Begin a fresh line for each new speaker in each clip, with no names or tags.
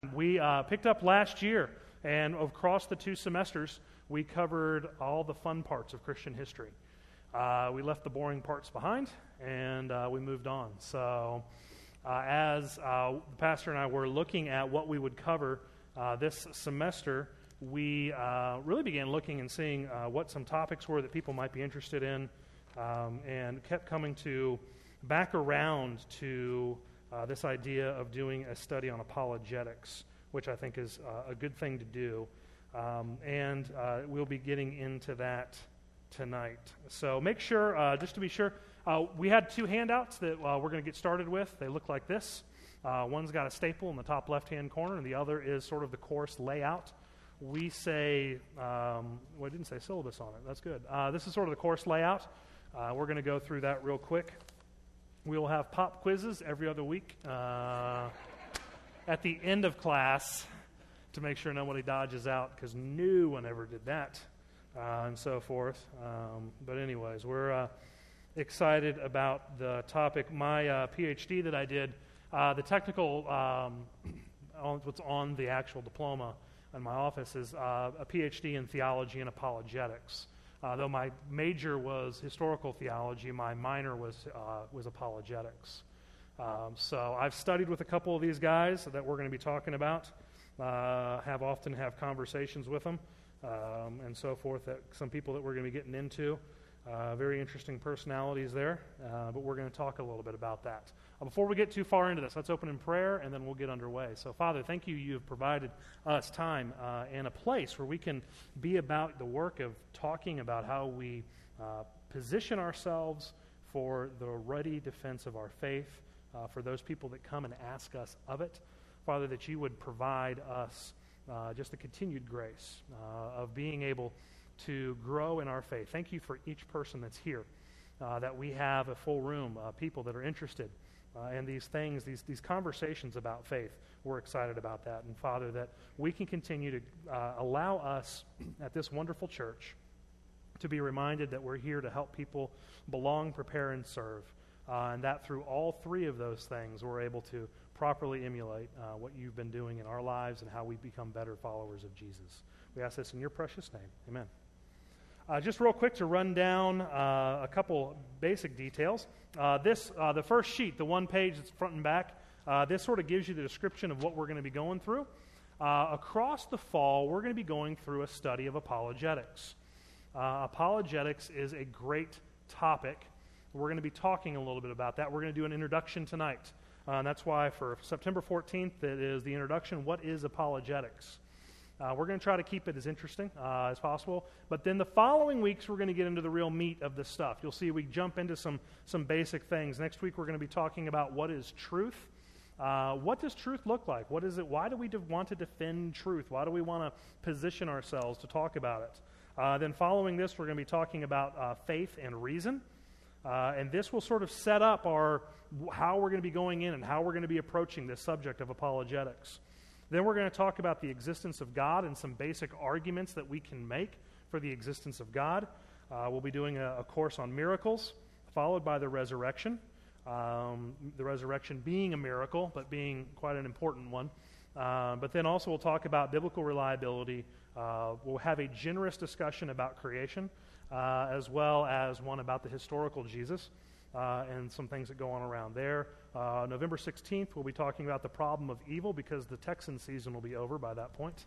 We picked up last year, and across the 2 semesters, we covered all the fun parts of Christian history. We left the boring parts behind, and we moved on. So as the pastor and I were looking at what we would cover this semester, we really began looking and seeing what some topics were that people might be interested in, and kept coming back around to this idea of doing a study on apologetics, which I think is a good thing to do. And we'll be getting into that tonight. So make sure, just to be sure, we had 2 handouts that we're going to get started with. They look like this. One's got a staple in the top left-hand corner, and the other is sort of the course layout. We say, well, I didn't say syllabus on it. That's good. This is sort of the course layout. We're going to go through that real quick. We will have pop quizzes every other week at the end of class to make sure nobody dodges out, because no one ever did that, and so forth. But anyways, we're excited about the topic. My PhD that I did, the technical, what's on the actual diploma in my office is a PhD in theology and apologetics. Though my major was historical theology, my minor was apologetics. So I've studied with a couple of these guys that we're going to be talking about, often have conversations with them, and so forth, that some people that we're going to be getting into. Very interesting personalities there, but we're going to talk a little bit about that. Before we get too far into this, let's open in prayer, and then we'll get underway. So, Father, thank you. You have provided us time and a place where we can be about the work of talking about how we position ourselves for the ready defense of our faith, for those people that come and ask us of it. Father, that you would provide us just a continued grace of being able to grow in our faith. Thank you for each person that's here, that we have a full room of people that are interested in these things, these conversations about faith. We're excited about that. And Father, that we can continue to allow us at this wonderful church to be reminded that we're here to help people belong, prepare, and serve. And that through all 3 of those things, we're able to properly emulate what you've been doing in our lives and how we become better followers of Jesus. We ask this in your precious name. Amen. Just real quick to run down a couple basic details. The first sheet, the one page that's front and back, this sort of gives you the description of what we're going to be going through. Across the fall, we're going to be going through a study of apologetics. Apologetics is a great topic. We're going to be talking a little bit about that. We're going to do an introduction tonight. And that's why for September 14th, it is the introduction, What is Apologetics? We're going to try to keep it as interesting as possible. But then the following weeks, we're going to get into the real meat of this stuff. You'll see we jump into some basic things. Next week, we're going to be talking about what is truth. What does truth look like? What is it? Why do we want to defend truth? Why do we want to position ourselves to talk about it? Then following this, we're going to be talking about faith and reason. And this will sort of set up how we're going to be going in and how we're going to be approaching this subject of apologetics. Then we're going to talk about the existence of God and some basic arguments that we can make for the existence of God. We'll be doing a course on miracles, followed by the resurrection. The resurrection being a miracle, but being quite an important one. But then also we'll talk about biblical reliability. We'll have a generous discussion about creation, as well as one about the historical Jesus. And some things that go on around there. November 16th, we'll be talking about the problem of evil, because the Texan season will be over by that point.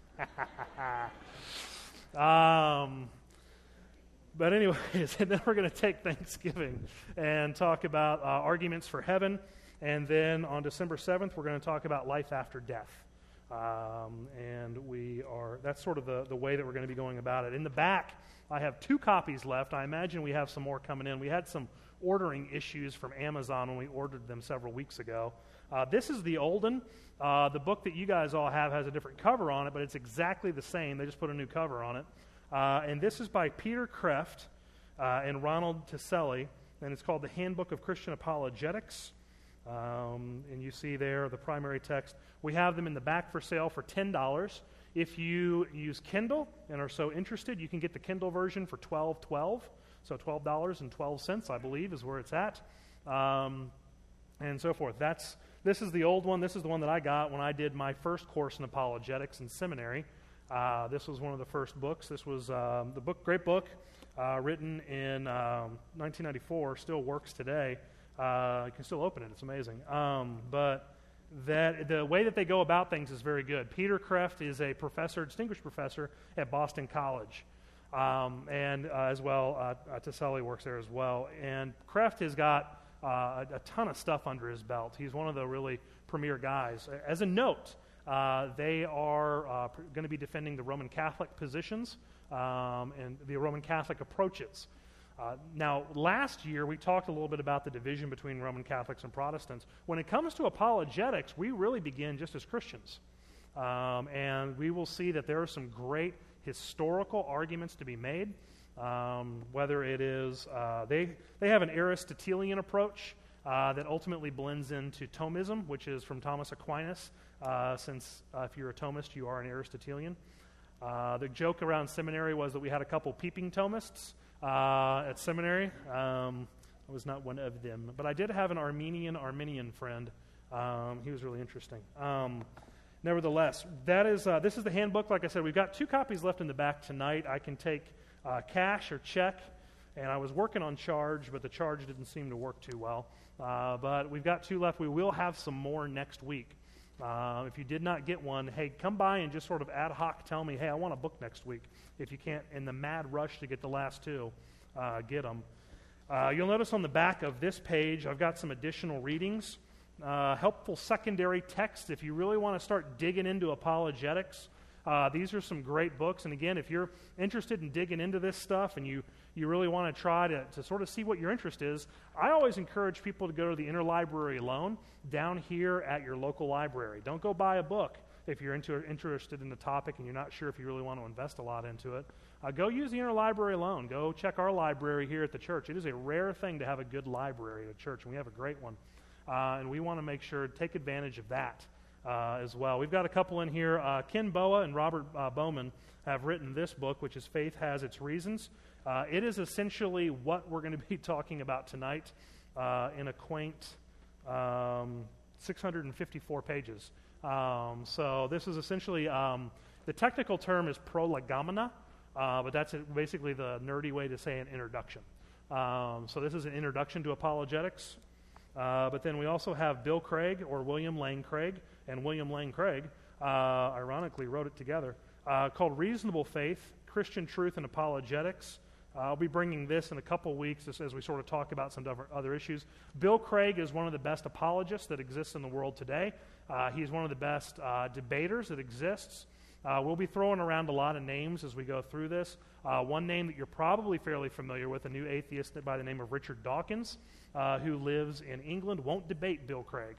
But anyways, and then we're going to take Thanksgiving and talk about arguments for heaven. And then on December 7th, we're going to talk about life after death. And that's sort of the way that we're going to be going about it. In the back, I have 2 copies left. I imagine we have some more coming in. We had some ordering issues from Amazon when we ordered them several weeks ago. This is the old one. The book that you guys all have has a different cover on it, but it's exactly the same. They just put a new cover on it. And this is by Peter Kreeft and Ronald Tiselli, and it's called The Handbook of Christian Apologetics. And you see there the primary text. We have them in the back for sale for $10. If you use Kindle and are so interested, you can get the Kindle version for $12.12. So $12.12, I believe, is where it's at, and so forth. That's This is the old one. This is the one that I got when I did my first course in apologetics in seminary. This was one of the first books. This was the book, great book, written in 1994, still works today. You can still open it. It's amazing. But the way that they go about things is very good. Peter Kreeft is a professor, distinguished professor at Boston College. And as well, Taselli works there as well. And Kreeft has got a ton of stuff under his belt. He's one of the really premier guys. As a note, they are going to be defending the Roman Catholic positions and the Roman Catholic approaches. Now, last year, we talked a little bit about the division between Roman Catholics and Protestants. When it comes to apologetics, we really begin just as Christians. And we will see that there are some great historical arguments to be made, whether it is, they have an Aristotelian approach that ultimately blends into Thomism, which is from Thomas Aquinas, since if you're a Thomist, you are an Aristotelian. The joke around seminary was that we had a couple peeping Thomists at seminary. I was not one of them, but I did have an Arminian friend. He was really interesting. Nevertheless, this is the handbook. Like I said, we've got 2 copies left in the back tonight. I can take cash or check, and I was working on charge, but the charge didn't seem to work too well. But we've got 2 left. We will have some more next week. If you did not get one, hey, come by and just sort of ad hoc tell me, hey, I want a book next week. If you can't, in the mad rush to get the last 2, get them. You'll notice on the back of this page, I've got some additional readings. Helpful secondary text if you really want to start digging into apologetics. These are some great books. And again, if you're interested in digging into this stuff and you really want to try to sort of see what your interest is, I always encourage people to go to the interlibrary loan down here at your local library. Don't go buy a book if you're interested in the topic and you're not sure if you really want to invest a lot into it. Go use the interlibrary loan. Go check our library here at the church. It is a rare thing to have a good library at a church, and we have a great one. And we want to make sure to take advantage of that as well. We've got a couple in here. Ken Boa and Robert Bowman have written this book, which is Faith Has Its Reasons. It is essentially what we're going to be talking about tonight in a quaint 654 pages. So this is essentially, the technical term is prolegomena, but that's basically the nerdy way to say an introduction. So this is an introduction to apologetics. But then we also have Bill Craig, or William Lane Craig, and William Lane Craig, ironically, wrote it together, called Reasonable Faith, Christian Truth and Apologetics. I'll be bringing this in a couple weeks as we sort of talk about some other issues. Bill Craig is one of the best apologists that exists in the world today. He's one of the best debaters that exists. We'll be throwing around a lot of names as we go through this. One name that you're probably fairly familiar with, a new atheist by the name of Richard Dawkins, who lives in England, won't debate Bill Craig.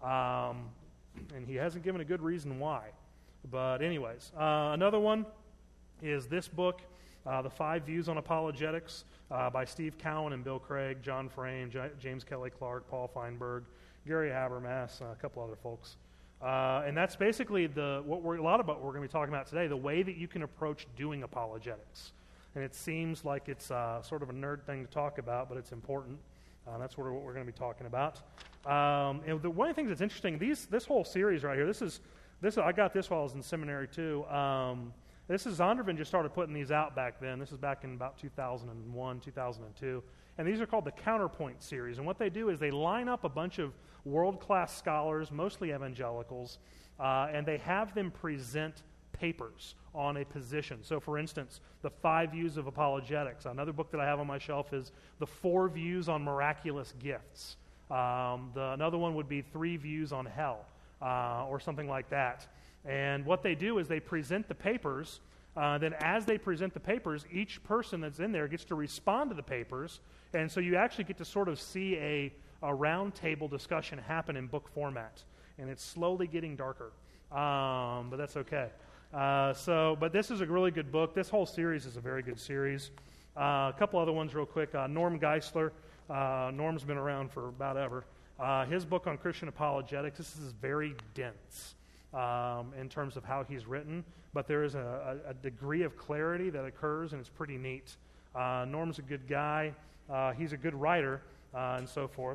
And he hasn't given a good reason why. But anyways, another one is this book, The 5 Views on Apologetics, by Steve Cowan and Bill Craig, John Frame, James Kelly Clark, Paul Feinberg, Gary Habermas, a couple other folks. And that's basically a lot about what we're going to be talking about today, the way that you can approach doing apologetics. And it seems like it's sort of a nerd thing to talk about, but it's important. That's sort of what we're going to be talking about. And one of the things that's interesting, this whole series right here, I got this while I was in seminary too. Zondervan just started putting these out back then. This is back in about 2001, 2002. And these are called the Counterpoint series. And what they do is they line up a bunch of world-class scholars, mostly evangelicals, and they have them present papers on a position. So, for instance, the 5 Views of Apologetics. Another book that I have on my shelf is the 4 Views on Miraculous Gifts. Another one would be 3 Views on Hell, or something like that. And what they do is they present the papers. Then as they present the papers, each person that's in there gets to respond to the papers. And so you actually get to sort of see a round table discussion happen in book format. And it's slowly getting darker. But that's okay. But this is a really good book. This whole series is a very good series. A couple other ones real quick. Norm Geisler. Norm's been around for about ever. His book on Christian apologetics, this is very dense in terms of how he's written. But there is a degree of clarity that occurs, and it's pretty neat. Norm's a good guy. He's a good writer, and so forth.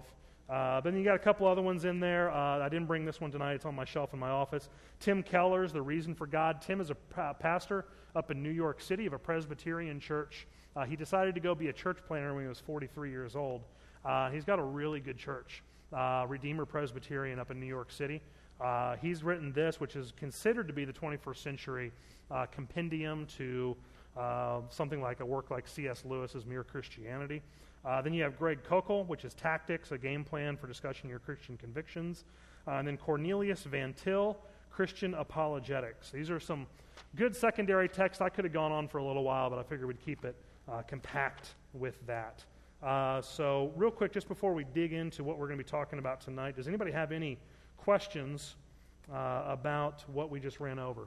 Then you got a couple other ones in there. I didn't bring this one tonight. It's on my shelf in my office. Tim Keller's The Reason for God. Tim is a pastor up in New York City of a Presbyterian church. He decided to go be a church planner when he was 43 years old. He's got a really good church, Redeemer Presbyterian up in New York City. He's written this, which is considered to be the 21st century compendium to something like a work like C.S. Lewis's Mere Christianity. Then you have Greg Koukl, which is Tactics, a game plan for discussing your Christian convictions. And then Cornelius Van Til, Christian Apologetics. These are some good secondary texts. I could have gone on for a little while, but I figured we'd keep it compact with that. So real quick, just before we dig into what we're going to be talking about tonight, does anybody have any questions about what we just ran over?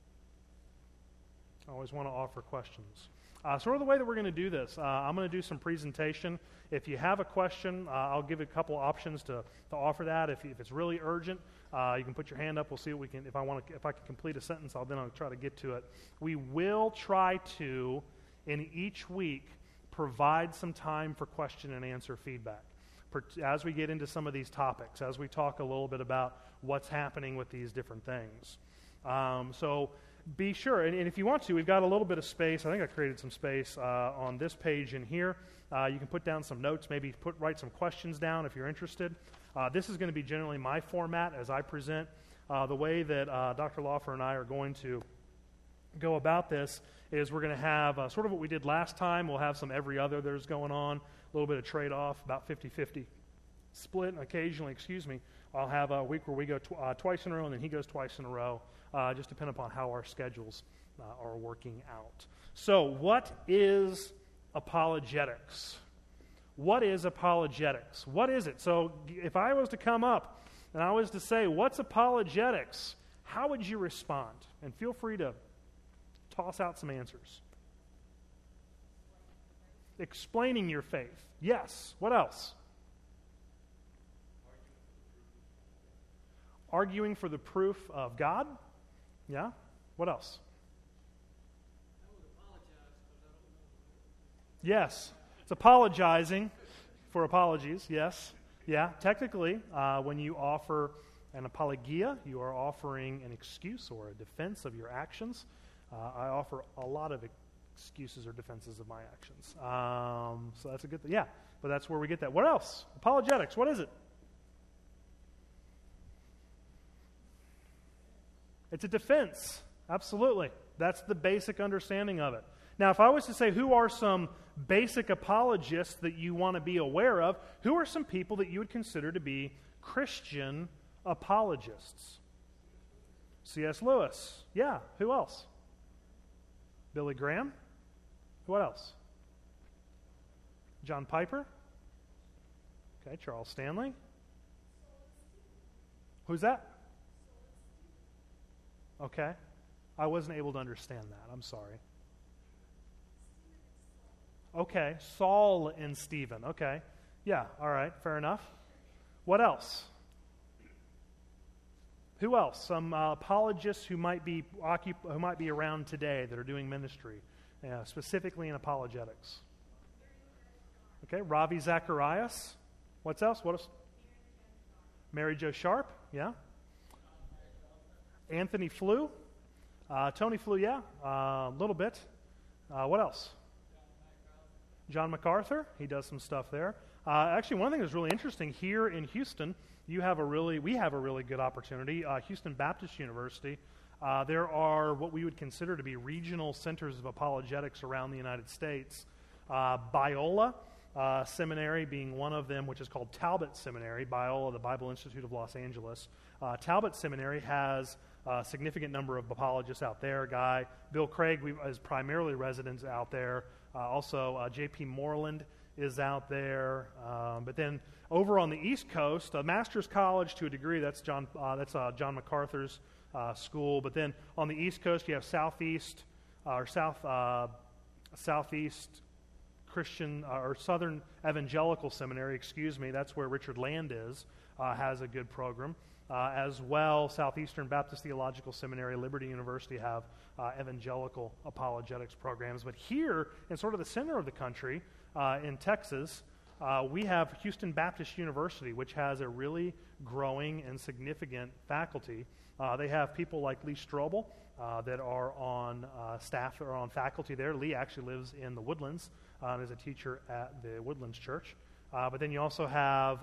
I always want to offer questions. Sort of the way that we're going to do this, I'm going to do some presentation. If you have a question, I'll give you a couple options to offer that. If it's really urgent, you can put your hand up. We'll see what we can. If I can complete a sentence, I'll try to get to it. We will try to, in each week, provide some time for question and answer feedback as we get into some of these topics, as we talk a little bit about what's happening with these different things. So be sure, and if you want to, we've got a little bit of space. I think I created some space on this page in here. You can put down some notes, maybe write some questions down if you're interested. This is going to be generally my format as I present. The way that Dr. Laufer and I are going to go about this is we're going to have sort of what we did last time. We'll have some every other there's going on, a little bit of trade-off, about 50-50 split, and occasionally, I'll have a week where we go twice in a row, and then he goes twice in a row, just depending upon how our schedules are working out. So what is apologetics? What is apologetics? What is it? So if I was to come up and I was to say, what's apologetics? How would you respond? And feel free to toss out some answers. Explaining your faith. Yes. What else? Arguing for the proof of God. Yeah. What else? Yes. It's apologizing for apologies. Yes. Yeah. Technically, when you offer an apologia, you are offering an excuse or a defense of your actions. I offer a lot of excuses or defenses of my actions. So that's a good thing. Yeah, but that's where we get that. What else? Apologetics. What is it? It's a defense. Absolutely. That's the basic understanding of it. Now, if I was to say who are some basic apologists that you want to be aware of, who are some people that you would consider to be Christian apologists? C.S. Lewis. Yeah. Who else? Billy Graham? What else? John Piper? Okay, Charles Stanley. Who's that? Okay. I wasn't able to understand that. I'm sorry. Okay, Saul and Stephen. Okay. Yeah, all right, fair enough. What else? Who else? Some apologists who might be around today that are doing ministry, specifically in apologetics. Okay, Ravi Zacharias. What else? Mary Jo Sharp. Yeah. Anthony Flew. Tony Flew. Yeah, a little bit. What else? John MacArthur. He does some stuff there. Actually, one thing that's really interesting here in Houston. We have a really good opportunity. Houston Baptist University, there are what we would consider to be regional centers of apologetics around the United States. Biola Seminary being one of them, which is called Talbot Seminary. Biola, the Bible Institute of Los Angeles. Talbot Seminary has a significant number of apologists out there. Bill Craig is primarily residents out there. Also, J.P. Moreland is out there. But then over on the East Coast, a master's college to a degree, that's John MacArthur's school. But then on the East Coast, you have Southeast Christian or Southern Evangelical Seminary, that's where Richard Land has a good program. As well, Southeastern Baptist Theological Seminary, Liberty University have evangelical apologetics programs. But here, in sort of the center of the country, in Texas, we have Houston Baptist University, which has a really growing and significant faculty. They have people like Lee Strobel that are on staff or on faculty there. Lee actually lives in the Woodlands and is a teacher at the Woodlands Church. But then you also have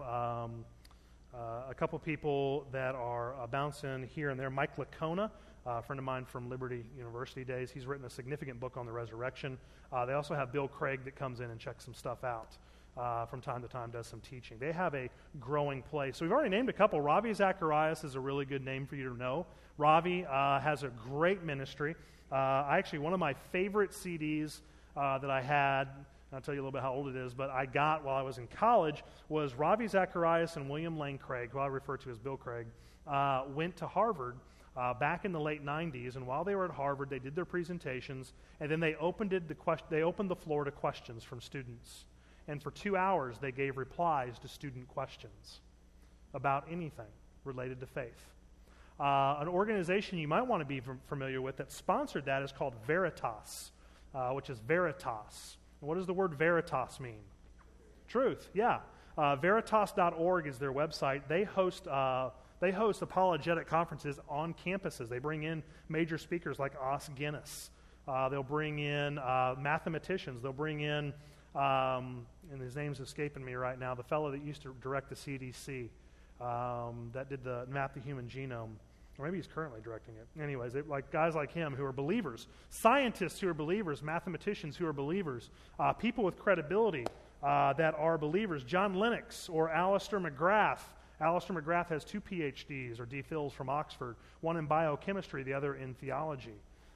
a couple people that are bouncing here and there. Mike Licona, a friend of mine from Liberty University days, he's written a significant book on the resurrection. They also have Bill Craig that comes in and checks some stuff out from time to time, does some teaching. They have a growing place. So we've already named a couple. Ravi Zacharias is a really good name for you to know. Ravi has a great ministry. One of my favorite CDs that I had, I'll tell you a little bit how old it is, but I got while I was in college, was Ravi Zacharias and William Lane Craig, who I refer to as Bill Craig, went to Harvard back in the late 90s, and while they were at Harvard, they did their presentations, and then they opened the floor to questions from students. And for 2 hours, they gave replies to student questions about anything related to faith. An organization you might want to be familiar with that sponsored that is called Veritas, which is Veritas. And what does the word Veritas mean? Truth, yeah. Veritas.org is their website. They host apologetic conferences on campuses. They bring in major speakers like Os Guinness. They'll bring in mathematicians. They'll bring in, and his name's escaping me right now, the fellow that used to direct the CDC, that did the map the human genome. Or maybe he's currently directing it. Anyways, like guys like him who are believers, scientists who are believers, mathematicians who are believers, people with credibility that are believers. John Lennox or Alistair McGrath. Alistair McGrath has 2 PhDs or DPhils from Oxford, one in biochemistry, the other in theology.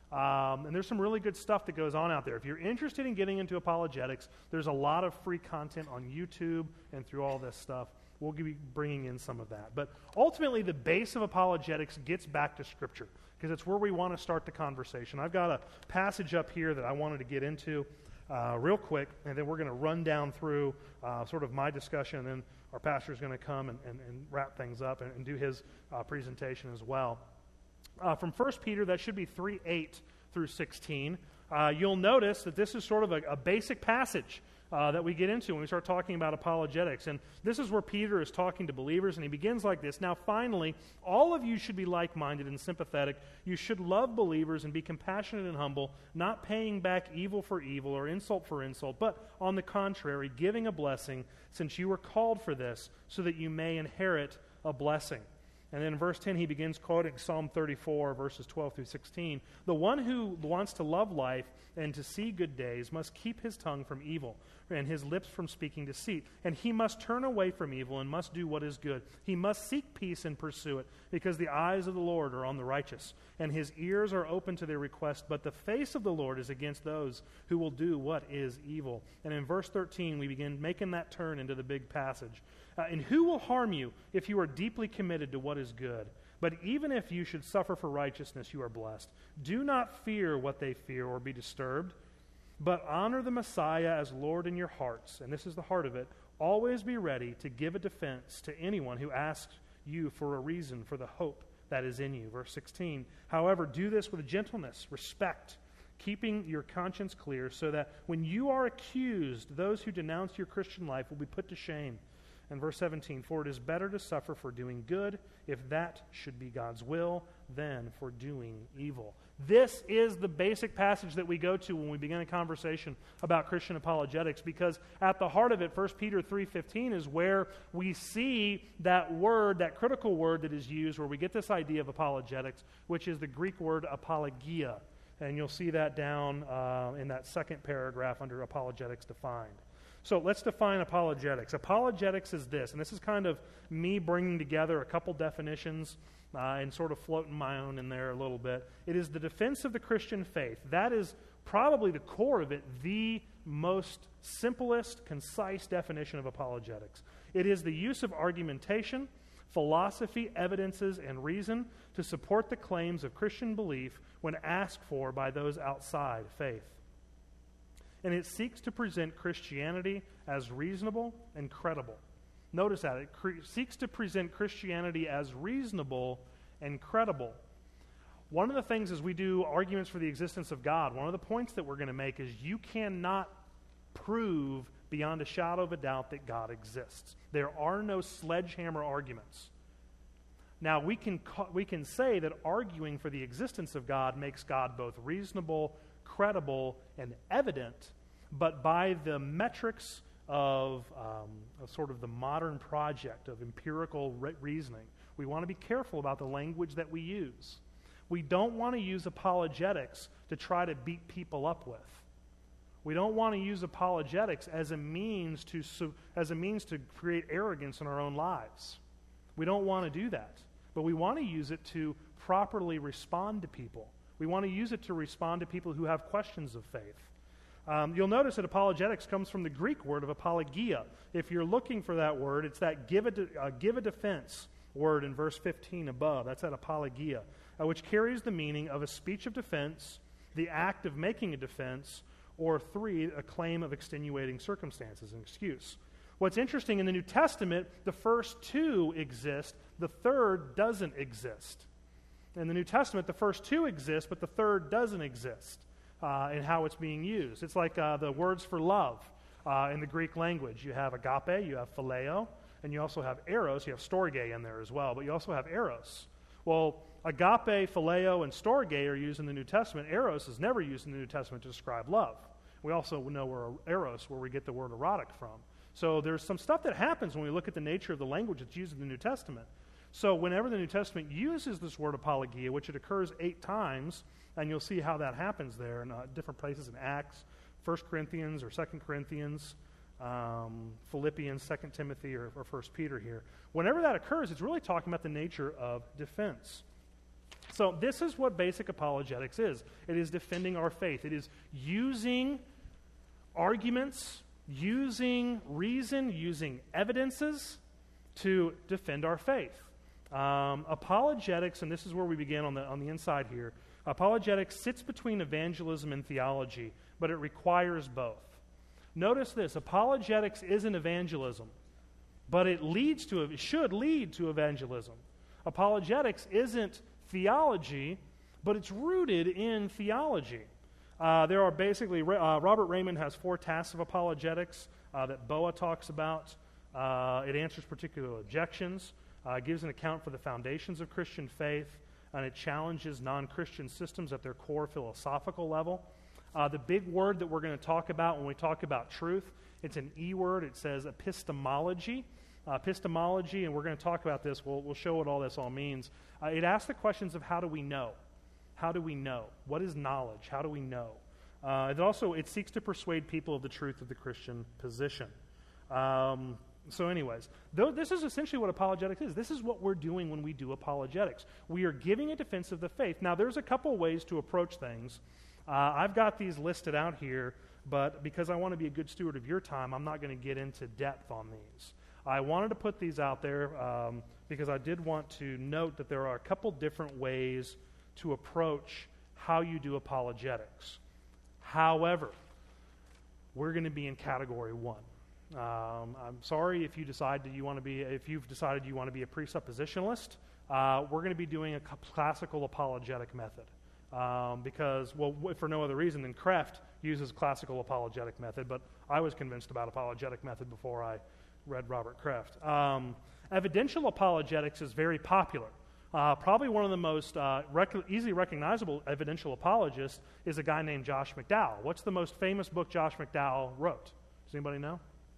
And there's some really good stuff that goes on out there. If you're interested in getting into apologetics, there's a lot of free content on YouTube and through all this stuff. We'll be bringing in some of that. But ultimately, the base of apologetics gets back to Scripture, because it's where we want to start the conversation. I've got a passage up here that I wanted to get into real quick, and then we're going to run down through sort of my discussion, and then our pastor is going to come and wrap things up and do his presentation as well. From 1 Peter, that should be 3:8 through 16. You'll notice that this is sort of a basic passage that we get into when we start talking about apologetics. And this is where Peter is talking to believers, and he begins like this. Now, finally, all of you should be like-minded and sympathetic. You should love believers and be compassionate and humble, not paying back evil for evil or insult for insult, but on the contrary, giving a blessing, since you were called for this, so that you may inherit a blessing. And then in verse 10, he begins quoting Psalm 34, verses 12 through 16. The one who wants to love life and to see good days must keep his tongue from evil and his lips from speaking deceit. And he must turn away from evil and must do what is good. He must seek peace and pursue it, because the eyes of the Lord are on the righteous, and his ears are open to their request. But the face of the Lord is against those who will do what is evil. And in verse 13, we begin making that turn into the big passage. And who will harm you if you are deeply committed to what is good? But even if you should suffer for righteousness, you are blessed. Do not fear what they fear or be disturbed, but honor the Messiah as Lord in your hearts. And this is the heart of it. Always be ready to give a defense to anyone who asks you for a reason for the hope that is in you. Verse 16. However, do this with gentleness, respect, keeping your conscience clear, so that when you are accused, those who denounce your Christian life will be put to shame. And verse 17, for it is better to suffer for doing good, if that should be God's will, than for doing evil. This is the basic passage that we go to when we begin a conversation about Christian apologetics, because at the heart of it, 1 Peter 3:15 is where we see that word, that critical word that is used, where we get this idea of apologetics, which is the Greek word apologia. And you'll see that down in that second paragraph under apologetics defined. So let's define apologetics. Apologetics is this, and this is kind of me bringing together a couple definitions and sort of floating my own in there a little bit. It is the defense of the Christian faith. That is probably the core of it, the most simplest, concise definition of apologetics. It is the use of argumentation, philosophy, evidences, and reason to support the claims of Christian belief when asked for by those outside faith. And it seeks to present Christianity as reasonable and credible. Notice that. It seeks to present Christianity as reasonable and credible. One of the things as we do arguments for the existence of God, one of the points that we're going to make is you cannot prove beyond a shadow of a doubt that God exists. There are no sledgehammer arguments. Now, we can say that arguing for the existence of God makes God both reasonable, credible, and evident, but by the metrics of sort of the modern project of empirical reasoning, we want to be careful about the language that we use. We don't want to use apologetics to try to beat people up with. We don't want to use apologetics as a means to create arrogance in our own lives. We don't want to do that. But we want to use it to properly respond to people. We want to use it to respond to people who have questions of faith. You'll notice that apologetics comes from the Greek word of apologia. If you're looking for that word, it's that give a defense word in verse 15 above. That's that apologia, which carries the meaning of a speech of defense, the act of making a defense, or 3, a claim of extenuating circumstances, an excuse. What's interesting, in the New Testament, the first 2 exist, the third doesn't exist. In the New Testament, the first 2 exist, but the third doesn't exist in how it's being used. It's like the words for love in the Greek language. You have agape, you have phileo, and you also have eros. You have storge in there as well, but you also have eros. Well, agape, phileo, and storge are used in the New Testament. Eros is never used in the New Testament to describe love. We also know where we get the word erotic from. So there's some stuff that happens when we look at the nature of the language that's used in the New Testament. So whenever the New Testament uses this word apologia, which it occurs 8 times, and you'll see how that happens there in different places in Acts, 1 Corinthians or 2 Corinthians, Philippians, 2 Timothy, or 1 Peter here. Whenever that occurs, it's really talking about the nature of defense. So this is what basic apologetics is. It is defending our faith. It is using arguments, using reason, using evidences to defend our faith. Apologetics, and this is where we begin on the inside here, apologetics sits between evangelism and theology, but it requires both. Notice this, apologetics isn't evangelism, but it should lead to evangelism. Apologetics isn't theology, but it's rooted in theology. There are basically, Robert Raymond has 4 tasks of apologetics that Boa talks about. It answers particular objections, gives an account for the foundations of Christian faith, and it challenges non-Christian systems at their core philosophical level. The big word that we're going to talk about when we talk about truth, it's an E word. It says epistemology. Epistemology, and we're going to talk about this. We'll show what all this all means. It asks the questions of how do we know? How do we know? What is knowledge? How do we know? It seeks to persuade people of the truth of the Christian position. So anyways, this is essentially what apologetics is. This is what we're doing when we do apologetics. We are giving a defense of the faith. Now, there's a couple ways to approach things. I've got these listed out here, but because I want to be a good steward of your time, I'm not going to get into depth on these. I wanted to put these out there because I did want to note that there are a couple different ways to approach how you do apologetics. However, we're going to be in category 1. I'm sorry if you've decided you want to be a presuppositionalist. We're going to be doing a classical apologetic method because, for no other reason than Kreft uses classical apologetic method, but I was convinced about apologetic method before I read Robert Kreft. Evidential apologetics is very popular. Probably one of the most easily recognizable evidential apologists is a guy named Josh McDowell. What's the most famous book Josh McDowell wrote? Does anybody know?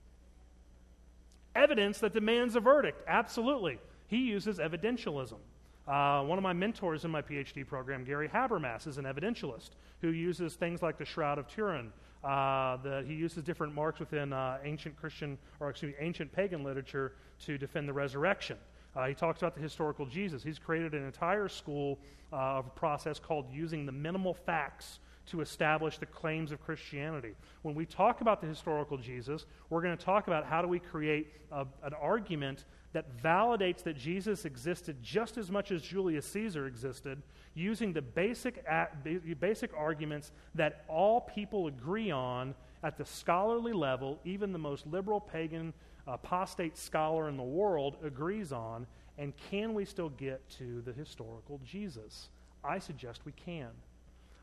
Evidence that demands a verdict. Absolutely. He uses evidentialism. One of my mentors in my PhD program, Gary Habermas, is an evidentialist who uses things like the Shroud of Turin. He uses different marks within ancient pagan literature to defend the resurrection. He talks about the historical Jesus. He's created an entire school of a process called using the minimal facts to establish the claims of Christianity. When we talk about the historical Jesus, we're going to talk about how do we create an argument that validates that Jesus existed just as much as Julius Caesar existed, using the basic arguments that all people agree on at the scholarly level, even the most liberal pagan apostate scholar in the world agrees on, and can we still get to the historical Jesus? I suggest we can.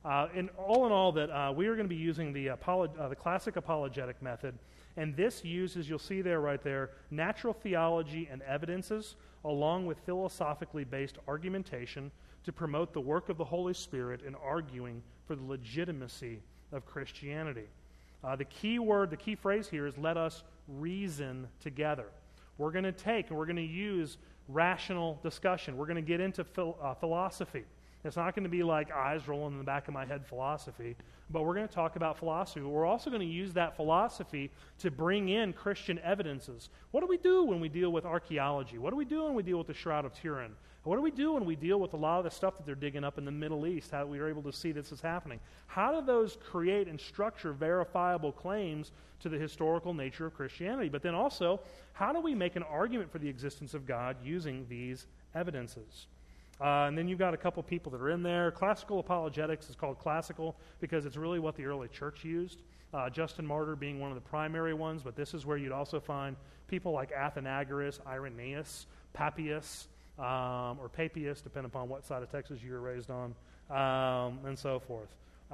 in all, that we are going to be using the classic apologetic method, and this uses, you'll see there right there, natural theology and evidences, along with philosophically based argumentation to promote the work of the Holy Spirit in arguing for the legitimacy of Christianity. The key phrase here is let us reason together. We're going to take and we're going to use rational discussion. We're going to get into philosophy. It's not going to be like eyes rolling in the back of my head philosophy, but we're going to talk about philosophy. We're also going to use that philosophy to bring in Christian evidences. What do we do when we deal with archaeology? What do we do when we deal with the Shroud of Turin? What do we do when we deal with a lot of the stuff that they're digging up in the Middle East, how we are able to see this is happening? How do those create and structure verifiable claims to the historical nature of Christianity? But then also, how do we make an argument for the existence of God using these evidences? And then you've got a couple people that are in there. Classical apologetics is called classical because it's really what the early church used. Justin Martyr being one of the primary ones, but this is where you'd also find people like Athenagoras, Irenaeus, Papias, or Papias, depending upon what side of Texas you were raised on, and so forth.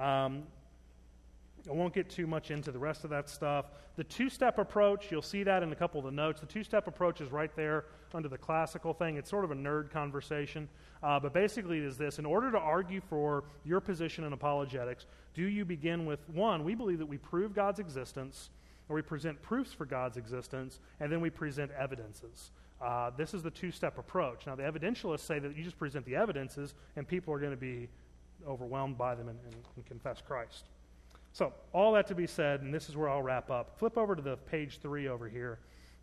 I won't get too much into the rest of that stuff. The two-step approach, you'll see that in a couple of the notes. The two-step approach is right there under the classical thing. It's sort of a nerd conversation, but basically it is this. In order to argue for your position in apologetics, do you begin with, one, we believe that we prove God's existence, or we present proofs for God's existence, and then we present evidences. This is the two-step approach. Now, the evidentialists say that you just present the evidences, and people are going to be overwhelmed by them and confess Christ. So, all that to be said, and this is where I'll wrap up. Flip over to the page 3 over here.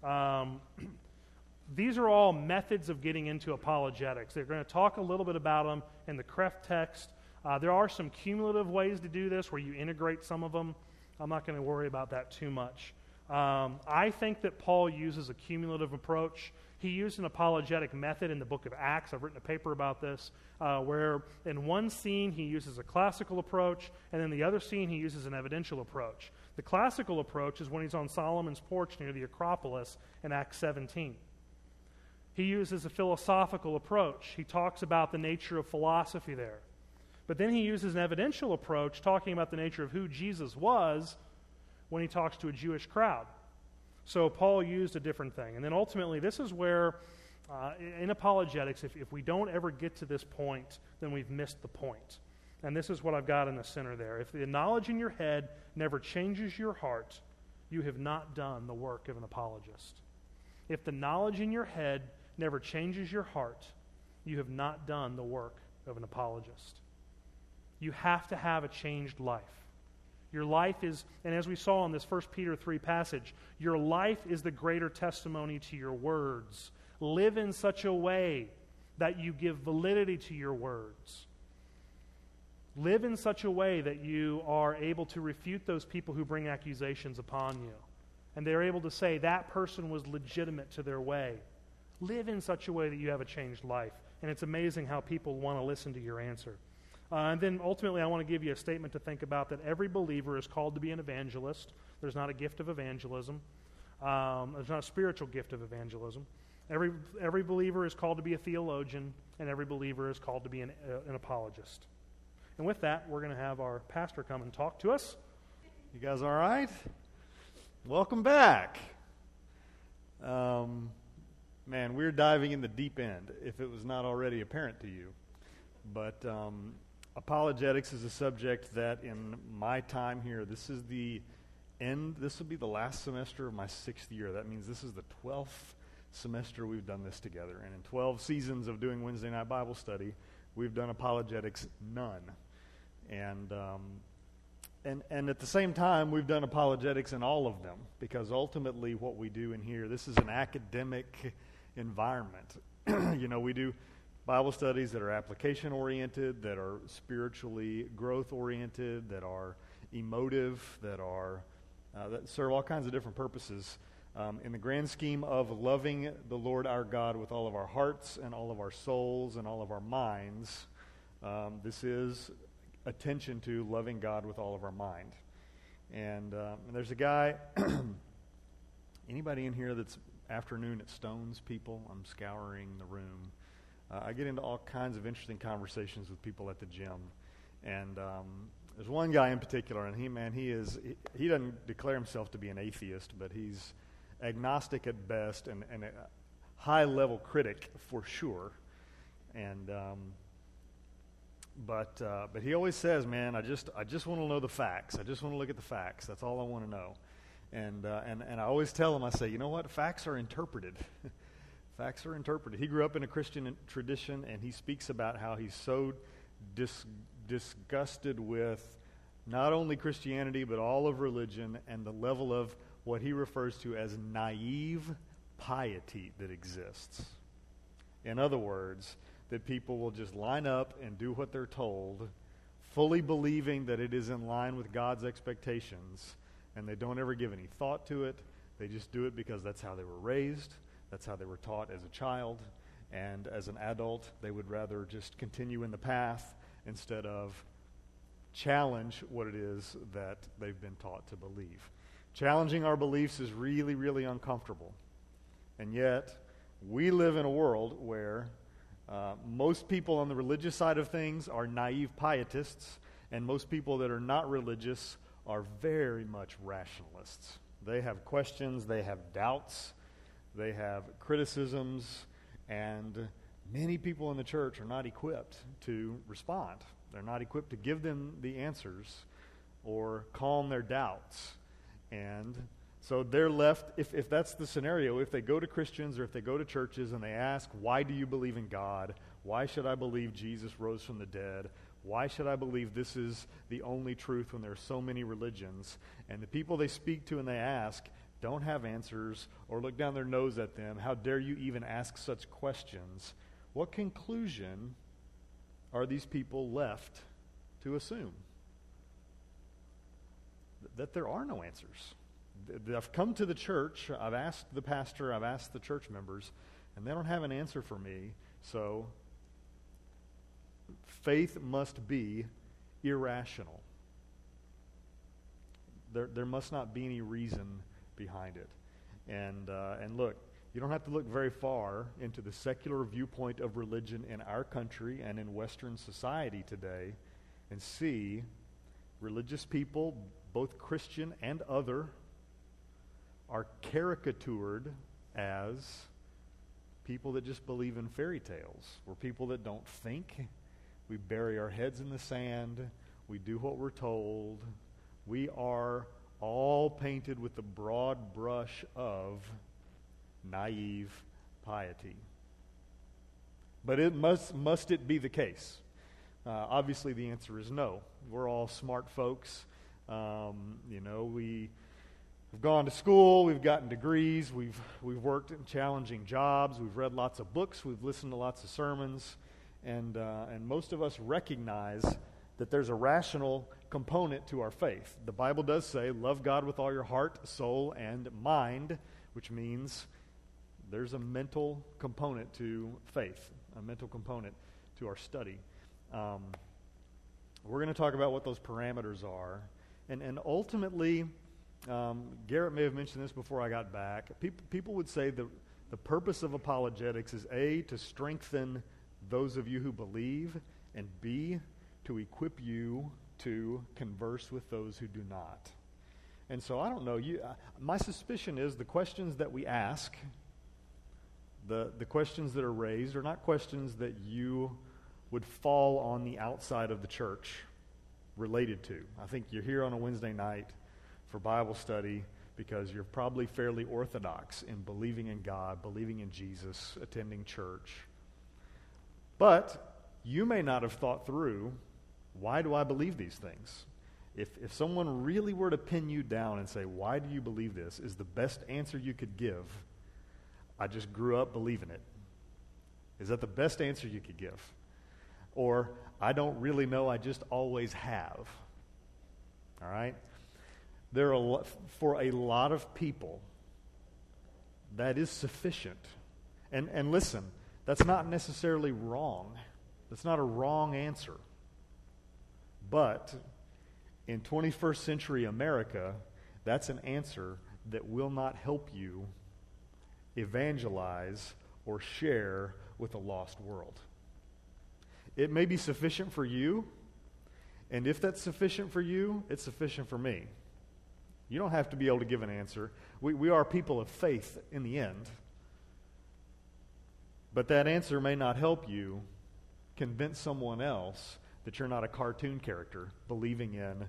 These are all methods of getting into apologetics. They're going to talk a little bit about them in the Kreft text. There are some cumulative ways to do this where you integrate some of them. I'm not going to worry about that too much. I think that Paul uses a cumulative approach. He used an apologetic method in the book of Acts. I've written a paper about this, where in one scene he uses a classical approach, and in the other scene he uses an evidential approach. The classical approach is when he's on Solomon's porch near the Acropolis in Acts 17. He uses a philosophical approach. He talks about the nature of philosophy there. But then he uses an evidential approach, talking about the nature of who Jesus was when he talks to a Jewish crowd. So Paul used a different thing. And then ultimately, this is where, in apologetics, if we don't ever get to this point, then we've missed the point. And this is what I've got in the center there. If the knowledge in your head never changes your heart, you have not done the work of an apologist. If the knowledge in your head never changes your heart, you have not done the work of an apologist. You have to have a changed life. Your life is, and as we saw in this 1 Peter 3 passage, your life is the greater testimony to your words. Live in such a way that you give validity to your words. Live in such a way that you are able to refute those people who bring accusations upon you. And they're able to say that person was legitimate to their way. Live in such a way that you have a changed life. And it's amazing how people want to listen to your answer. And then ultimately I want to give you a statement to think about, that every believer is called to be an evangelist. There's not a gift of evangelism. There's not a spiritual gift of evangelism. Every believer is called to be a theologian, and every believer is called to be an apologist. And with that, we're going to have our pastor come and talk to us.
You guys all right? Welcome back. Man, we're diving in the deep end, if it was not already apparent to you. But apologetics is a subject that in my time here, this will be the last semester of my 6th year. That means this is the 12th semester we've done this together. And in 12 seasons of doing Wednesday night Bible study, we've done apologetics none. And at the same time, we've done apologetics in all of them, because ultimately what we do in here, this is an academic environment. We do Bible studies that are application-oriented, that are spiritually growth-oriented, that are emotive, that serve all kinds of different purposes. In the grand scheme of loving the Lord our God with all of our hearts and all of our souls and all of our minds, this is attention to loving God with all of our mind. And there's a guy, anybody in here that's afternoon at Stones people? I'm scouring the room. I get into all kinds of interesting conversations with people at the gym. And there's one guy in particular, and he doesn't declare himself to be an atheist, but he's agnostic at best and a high-level critic for sure. And but he always says, man, I just want to know the facts. I just want to look at the facts. That's all I want to know. And I always tell him, I say, you know what? Facts are interpreted. Facts are interpreted. He grew up in a Christian tradition, and he speaks about how he's so disgusted with not only Christianity but all of religion and the level of what he refers to as naive piety that exists. In other words, that people will just line up and do what they're told, fully believing that it is in line with God's expectations, and they don't ever give any thought to it. They just do it because that's how they were raised, that's how they were taught as a child, and as an adult, they would rather just continue in the path instead of challenge what it is that they've been taught to believe. Challenging our beliefs is really, really uncomfortable. And yet, we live in a world where most people on the religious side of things are naive pietists, and most people that are not religious are very much rationalists. They have questions, they have doubts, they have criticisms, and many people in the church are not equipped to respond. They're not equipped to give them the answers or calm their doubts. And so they're left, if that's the scenario, if they go to Christians or if they go to churches and they ask, why do you believe in God? Why should I believe Jesus rose from the dead? Why should I believe this is the only truth when there are so many religions? And the people they speak to and they ask don't have answers or look down their nose at them. How dare you even ask such questions? What conclusion are these people left to assume? That there are no answers. I've come to the church, I've asked the pastor, I've asked the church members, and they don't have an answer for me. So faith must be irrational. There must not be any reason behind it. And look, you don't have to look very far into the secular viewpoint of religion in our country and in Western society today and see religious people, both Christian and other, are caricatured as people that just believe in fairy tales. We're people that don't think. We bury our heads in the sand. We do what we're told. We are all painted with the broad brush of naive piety. But must it be the case? Obviously, the answer is no. We're all smart folks. We've gone to school, we've gotten degrees, we've worked in challenging jobs, we've read lots of books, we've listened to lots of sermons, and most of us recognize that there's a rational component to our faith. The Bible does say, love God with all your heart, soul, and mind, which means there's a mental component to faith, a mental component to our study. We're going to talk about what those parameters are, and ultimately, Garrett may have mentioned this before I got back. People would say the purpose of apologetics is A, to strengthen those of you who believe, and B, to equip you to converse with those who do not. And so I don't know. My suspicion is the questions that we ask, the questions that are raised, are not questions that you would fall on the outside of the church related to. I think you're here on a Wednesday night for Bible study because you're probably fairly orthodox in believing in God, believing in Jesus, attending church. But you may not have thought through, why do I believe these things? If someone really were to pin you down and say, why do you believe this, is the best answer you could give, I just grew up believing it. Is that the best answer you could give? Or, I don't really know, I just always have. All right? For a lot of people, that is sufficient. And listen, that's not necessarily wrong. That's not a wrong answer. But in 21st century America, that's an answer that will not help you evangelize or share with a lost world. It may be sufficient for you. And if that's sufficient for you, it's sufficient for me. You don't have to be able to give an answer. We are people of faith in the end. But that answer may not help you convince someone else that you're not a cartoon character believing in,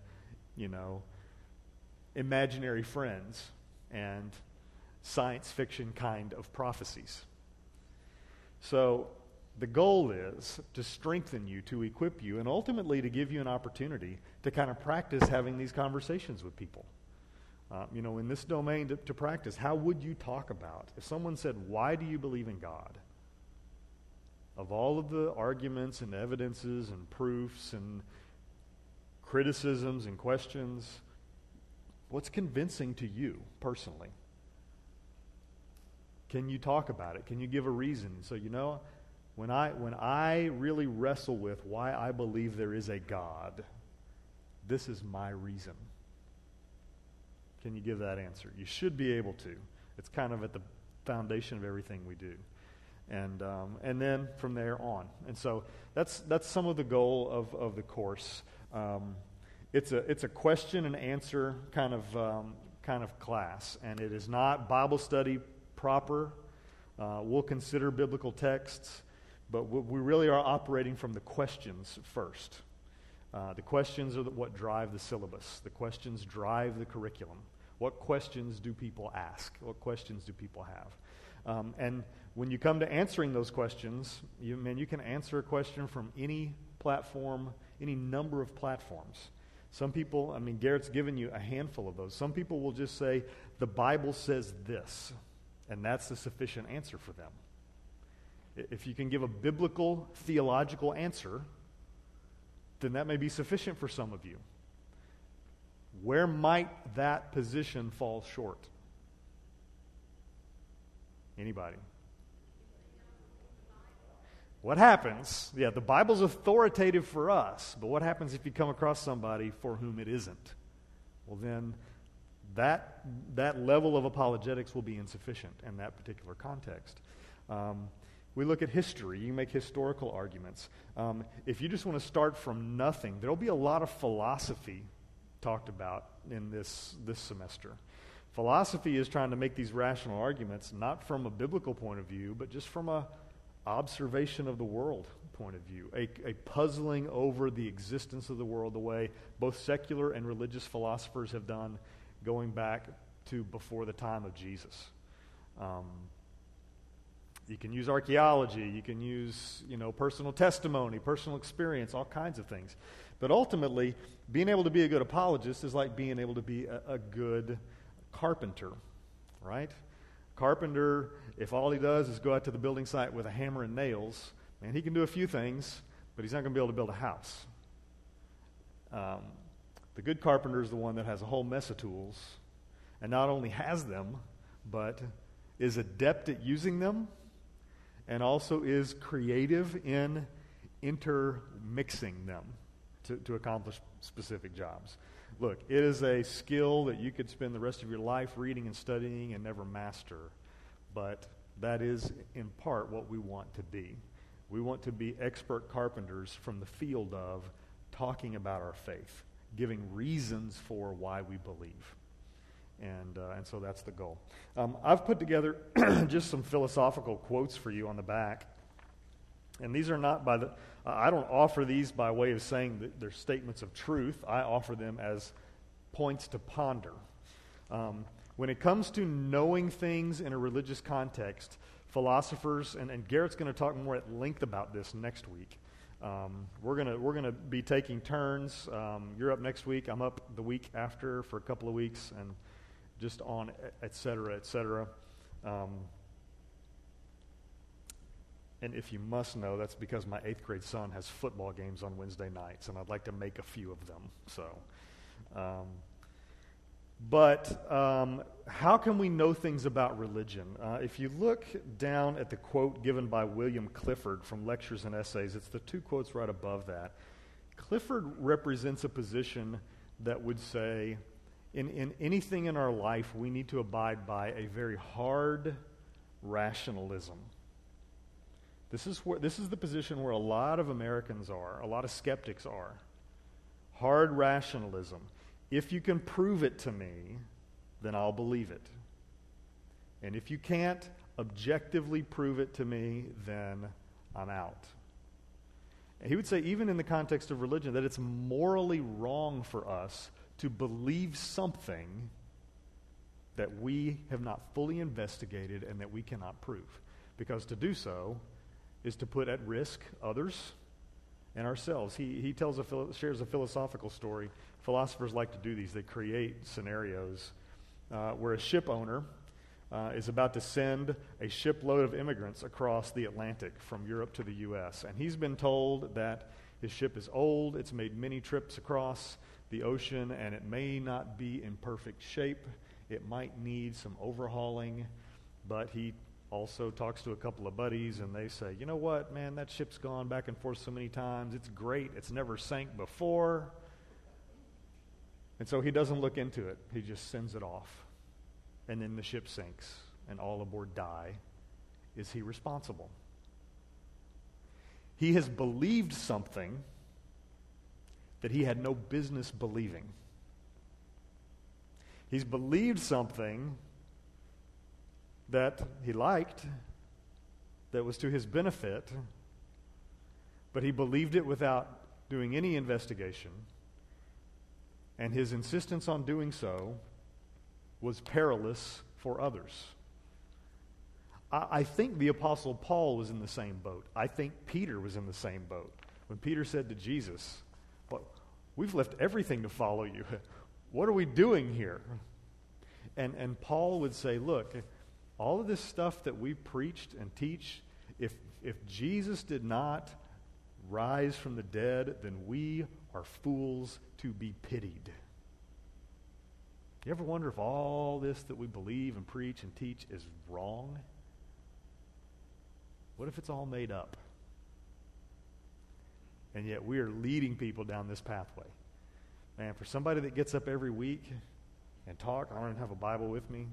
imaginary friends and science fiction kind of prophecies. So the goal is to strengthen you, to equip you, and ultimately to give you an opportunity to kind of practice having these conversations with people. In this domain to practice, how would you talk about, if someone said, why do you believe in God? Of all of the arguments and evidences and proofs and criticisms and questions, what's convincing to you personally? Can you talk about it? Can you give a reason? So, when I really wrestle with why I believe there is a God, this is my reason. Can you give that answer? You should be able to. It's kind of at the foundation of everything we do. And then from there on. And so that's some of the goal of the course. It's a question and answer kind of class, and it is not Bible study proper. We'll consider biblical texts, but we really are operating from the questions first. The questions are what drive the syllabus. The questions drive the curriculum. What questions do people ask? What questions do people have? And when you come to answering those questions, you can answer a question from any platform, any number of platforms. Some people, Garrett's given you a handful of those. Some people will just say, the Bible says this, and that's the sufficient answer for them. If you can give a biblical, theological answer, then that may be sufficient for some of you. Where might that position fall short? Anybody? What happens? Yeah, the Bible's authoritative for us, but what happens if you come across somebody for whom it isn't? Well, then that level of apologetics will be insufficient in that particular context. We look at history. You make historical arguments. If you just want to start from nothing, there'll be a lot of philosophy talked about in this semester. Philosophy is trying to make these rational arguments not from a biblical point of view, but just from a observation of the world point of view, a puzzling over the existence of the world the way both secular and religious philosophers have done going back to before the time of Jesus. You can use archaeology, you can use, personal testimony, personal experience, all kinds of things. But ultimately, being able to be a good apologist is like being able to be a good carpenter, right? Carpenter, if all he does is go out to the building site with a hammer and nails, man, he can do a few things, but he's not going to be able to build a house. The good carpenter is the one that has a whole mess of tools, and not only has them, but is adept at using them, and also is creative in intermixing them to accomplish specific jobs. Look, it is a skill that you could spend the rest of your life reading and studying and never master, but that is in part what we want to be. We want to be expert carpenters from the field of talking about our faith, giving reasons for why we believe. And so that's the goal. I've put together just some philosophical quotes for you on the back. And these are not I don't offer these by way of saying that they're statements of truth. I offer them as points to ponder. When it comes to knowing things in a religious context, philosophers, and Garrett's going to talk more at length about this next week. We're gonna be taking turns. You're up next week. I'm up the week after for a couple of weeks, and just on, et cetera, et cetera. And if you must know, that's because my 8th grade son has football games on Wednesday nights, and I'd like to make a few of them. So, how can we know things about religion? If you look down at the quote given by William Clifford from Lectures and Essays, it's the 2 quotes right above that. Clifford represents a position that would say, in anything in our life, we need to abide by a very hard rationalism. This is the position where a lot of Americans are, a lot of skeptics are. hard rationalism. If you can prove it to me, then I'll believe it. And if you can't objectively prove it to me, then I'm out. And he would say, even in the context of religion, that it's morally wrong for us to believe something that we have not fully investigated and that we cannot prove. Because to do so is to put at risk others and ourselves. He shares a philosophical story. Philosophers like to do these. They create scenarios where a ship owner is about to send a shipload of immigrants across the Atlantic from Europe to the U.S. And he's been told that his ship is old, it's made many trips across the ocean, and it may not be in perfect shape. It might need some overhauling, but he also talks to a couple of buddies, and they say, you know what, man, that ship's gone back and forth so many times. It's great. It's never sank before. And so he doesn't look into it. He just sends it off. And then the ship sinks, and all aboard die. Is he responsible? He has believed something that he had no business believing. He's believed something that he liked, that was to his benefit, but he believed it without doing any investigation, and his insistence on doing so was perilous for others. I think the Apostle Paul was in the same boat. I think Peter was in the same boat. When Peter said to Jesus, well, we've left everything to follow you. What are we doing here? And Paul would say, look, all of this stuff that we preached and teach, if Jesus did not rise from the dead, then we are fools to be pitied. You ever wonder if all this that we believe and preach and teach is wrong? What if it's all made up? And yet we are leading people down this pathway. Man, for somebody that gets up every week and talk, I don't even have a Bible with me.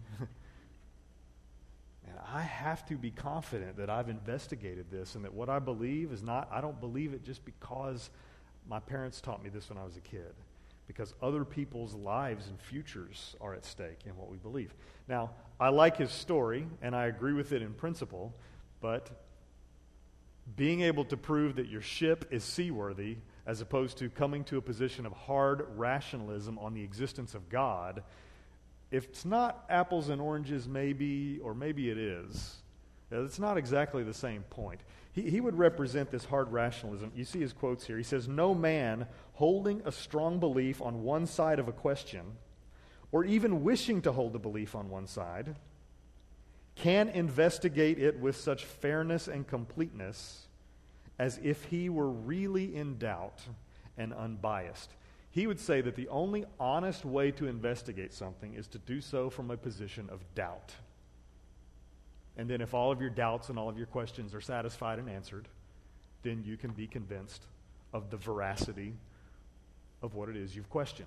And I have to be confident that I've investigated this and that what I believe is not, I don't believe it just because my parents taught me this when I was a kid. Because other people's lives and futures are at stake in what we believe. Now, I like his story, and I agree with it in principle, but being able to prove that your ship is seaworthy as opposed to coming to a position of hard rationalism on the existence of God, if it's not apples and oranges maybe, or maybe it is, it's not exactly the same point. He would represent this hard rationalism. You see his quotes here. He says, no man holding a strong belief on one side of a question, or even wishing to hold a belief on one side, can investigate it with such fairness and completeness as if he were really in doubt and unbiased. He would say that the only honest way to investigate something is to do so from a position of doubt. And then if all of your doubts and all of your questions are satisfied and answered, then you can be convinced of the veracity of what it is you've questioned.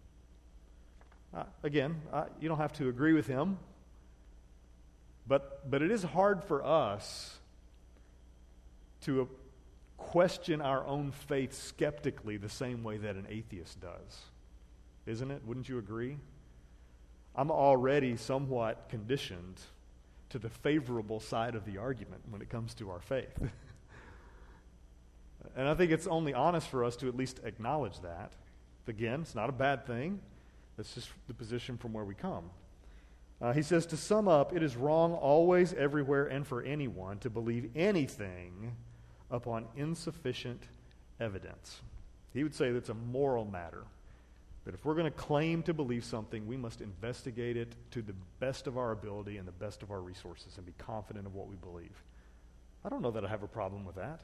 Again, you don't have to agree with him, but it is hard for us to question our own faith skeptically the same way that an atheist does. Isn't it? Wouldn't you agree? I'm already somewhat conditioned to the favorable side of the argument when it comes to our faith. And I think it's only honest for us to at least acknowledge that. Again, it's not a bad thing. That's just the position from where we come. He says, to sum up, it is wrong always, everywhere, and for anyone to believe anything upon insufficient evidence. He would say that's a moral matter. That if we're going to claim to believe something, we must investigate it to the best of our ability and the best of our resources and be confident of what we believe. I don't know that I have a problem with that.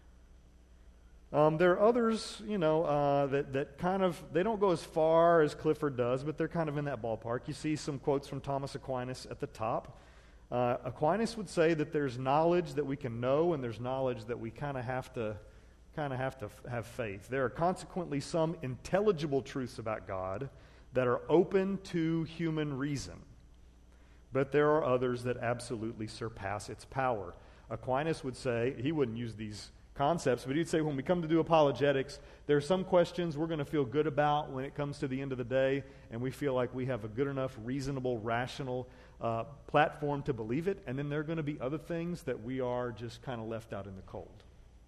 There are others, that kind of, they don't go as far as Clifford does, but they're kind of in that ballpark. You see some quotes from Thomas Aquinas at the top. Aquinas would say that there's knowledge that we can know, and there's knowledge that we kind of have to have faith. There are consequently some intelligible truths about God that are open to human reason, but there are others that absolutely surpass its power. Aquinas would say, he wouldn't use these concepts, but he'd say when we come to do apologetics, there are some questions we're going to feel good about when it comes to the end of the day, and we feel like we have a good enough, reasonable, rational platform to believe it, and then there are going to be other things that we are just kind of left out in the cold.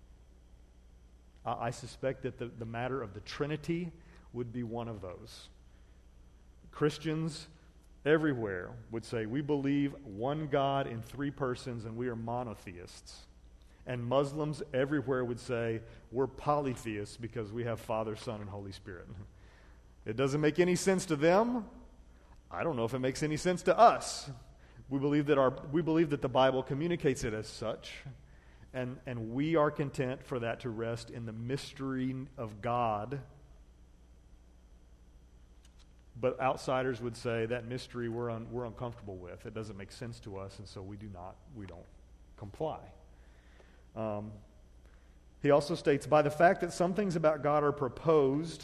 I suspect that the matter of the Trinity would be one of those. Christians everywhere would say, we believe one God in three persons and we are monotheists. And Muslims everywhere would say, we're polytheists because we have Father, Son, and Holy Spirit. It doesn't make any sense to them. I don't know if it makes any sense to us. We believe that the Bible communicates it as such, and we are content for that to rest in the mystery of God. But outsiders would say that mystery we're uncomfortable with. It doesn't make sense to us, and so we don't comply. He also states, by the fact that some things about God are proposed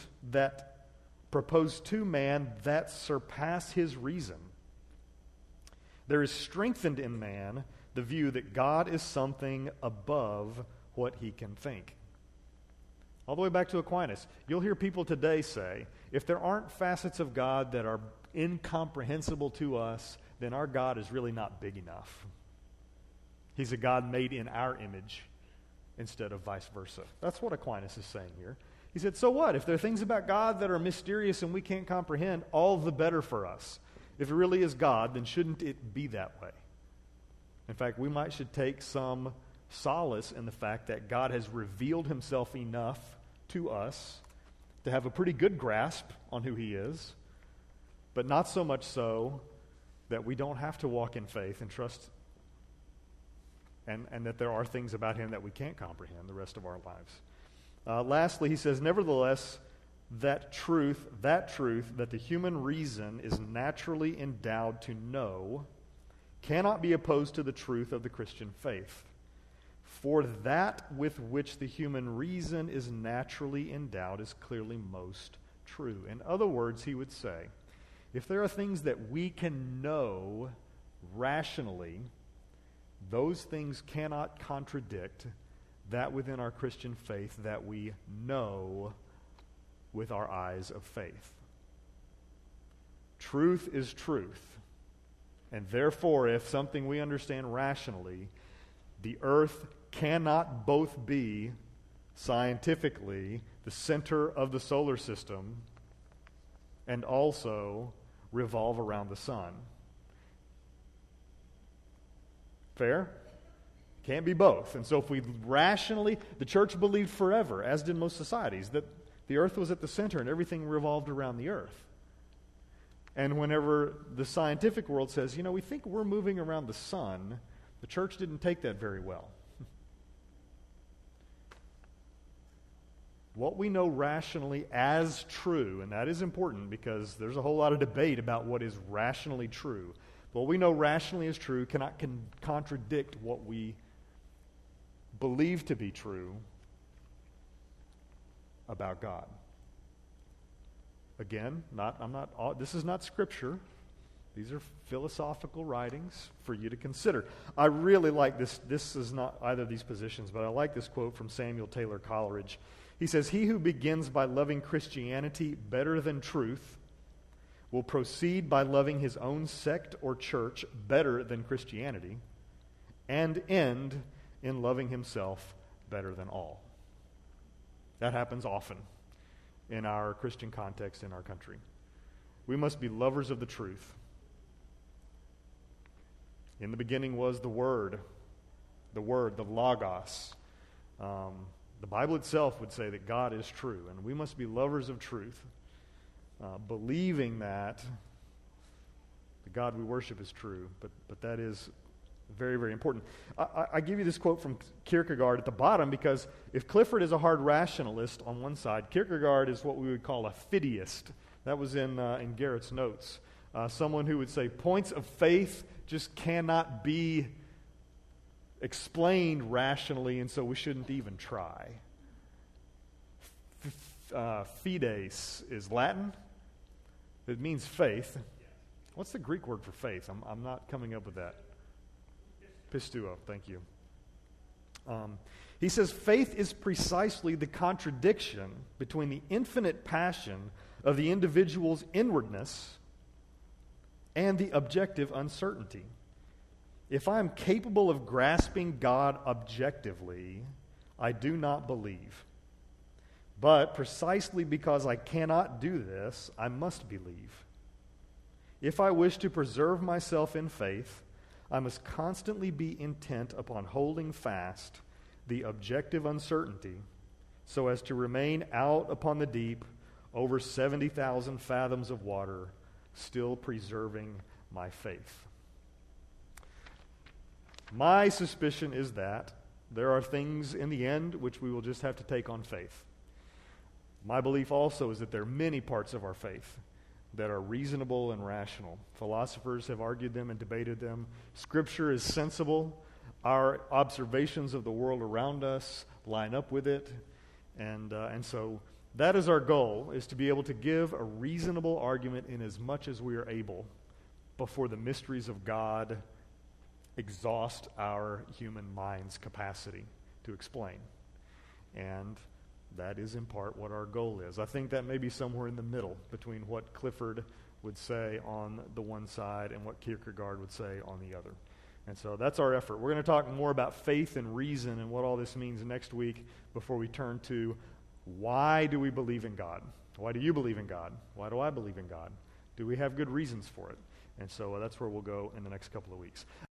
to man that surpass his reason, there is strengthened in man the view that God is something above what he can think. All the way back to Aquinas. You'll hear people today say, if there aren't facets of God that are incomprehensible to us, then our God is really not big enough. He's a God made in our image instead of vice versa. That's what Aquinas is saying here. He said, so what? If there are things about God that are mysterious and we can't comprehend, all the better for us. If it really is God, then shouldn't it be that way? In fact, we should take some solace in the fact that God has revealed himself enough to us to have a pretty good grasp on who he is, but not so much so that we don't have to walk in faith and trust, and that there are things about him that we can't comprehend the rest of our lives. Lastly, he says, nevertheless, that truth that the human reason is naturally endowed to know cannot be opposed to the truth of the Christian faith. For that with which the human reason is naturally endowed is clearly most true. In other words, he would say, if there are things that we can know rationally, those things cannot contradict that within our Christian faith that we know with our eyes of faith. Truth is truth. And therefore, if something we understand rationally, the earth cannot both be scientifically the center of the solar system and also revolve around the sun. Fair? Can't be both. And so if we rationally, the church believed forever, as did most societies, that the earth was at the center and everything revolved around the earth. And whenever the scientific world says, we think we're moving around the sun, the church didn't take that very well. What we know rationally as true, and that is important because there's a whole lot of debate about what is rationally true. What we know rationally as true cannot contradict what we believe to be true about God. Again, this is not scripture. These are philosophical writings for you to consider. I really like this. This is not either of these positions, but I like this quote from Samuel Taylor Coleridge. He says, "He who begins by loving Christianity better than truth will proceed by loving his own sect or church better than Christianity and end in loving himself better than all." That happens often in our Christian context in our country. We must be lovers of the truth. In the beginning was the Word, the Logos. The Bible itself would say that God is true, and we must be lovers of truth, believing that the God we worship is true, but that is very, very important. I give you this quote from Kierkegaard at the bottom because if Clifford is a hard rationalist on one side, Kierkegaard is what we would call a fideist. That was in Garrett's notes. Someone who would say points of faith just cannot be explained rationally, and so we shouldn't even try. Fides is Latin. It means faith. What's the Greek word for faith? I'm not coming up with that. Pistuo, thank you. He says faith is precisely the contradiction between the infinite passion of the individual's inwardness and the objective uncertainty. If I am capable of grasping God objectively, I do not believe. But precisely because I cannot do this, I must believe. If I wish to preserve myself in faith, I must constantly be intent upon holding fast the objective uncertainty so as to remain out upon the deep over 70,000 fathoms of water, still preserving my faith. My suspicion is that there are things in the end which we will just have to take on faith. My belief also is that there are many parts of our faith that are reasonable and rational. Philosophers have argued them and debated them. Scripture is sensible. Our observations of the world around us line up with it. And so that is our goal, is to be able to give a reasonable argument in as much as we are able before the mysteries of God exhaust our human mind's capacity to explain. And that is in part what our goal is. I think that may be somewhere in the middle between what Clifford would say on the one side and what Kierkegaard would say on the other. And so that's our effort. We're going to talk more about faith and reason and what all this means next week before we turn to why do we believe in God? Why do you believe in God? Why do I believe in God? Do we have good reasons for it? And so that's where we'll go in the next couple of weeks.